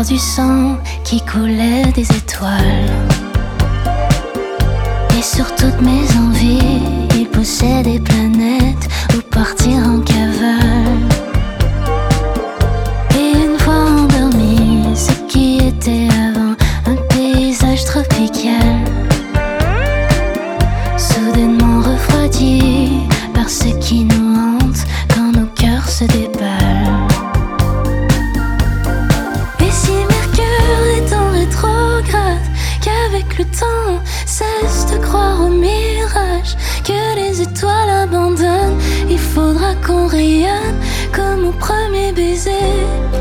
du sang qui coulait des étoiles. Et sur toutes mes envies, il poussait des planètes ou partir en cavale. Et une fois endormi, ce qui était avant un paysage tropical, soudainement refroidi par ce qui nous hante quand nos cœurs se déballent. Et si Mercure est en rétrograde, qu'avec le temps cesse de croire au mirage, que les étoiles abandonnent, il faudra qu'on rayonne comme au premier baiser.